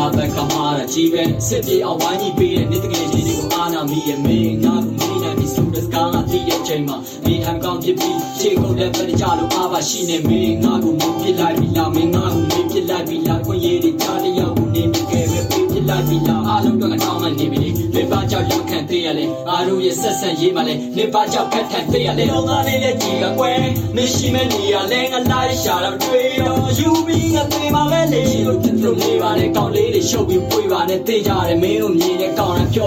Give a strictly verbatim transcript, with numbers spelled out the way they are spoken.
bek kamara jibe sipje a waniပေးတဲ့နေ့တကယ်ချင်းတွေကိုအာနာမိရဲ့မင်းငါကိုမင်းနဲ့ဒီဆိုတဲ့စကားငါသိတဲ့အချိန်မှာမိထိုင်ကောင်းဖြစ်ပြီးခြေကုပ်လက်ပဲကြလို့အားပါရှိနေမင်းငါကိုမပြစ်လိုက်ပြီလားမင်းငါကိုမပြစ်လိုက်ပြီလားခွင့်ရည်တွေကြားတယောက်ကိုနေပြီကဲပဲပြစ်လိုက်ပြီလားအားလုံးတော့ကောင်းမှနေပြီလေမိဘကြောင့်လက်ခံသေးရလဲအားတို့ရဲ့ဆက်ဆံရေးမှာလဲမိဘကြောင့်ခက်ထန်သေးရလဲလုံးသားလေးနဲ့ကြည်ကကွယ်မရှိမဲ့နေရလဲငါလိုက်ရှာတော့တွေ့တော့ယူပြီးငါသေးပါပဲလေလို့ဖြစ်လို့နေပါနဲ့ကောင်းလေးတွေရှုပ်ပြီးပွေပါနဲ့သိကြတယ်မင်းတို့မြင်တဲ့ကောင်းတာ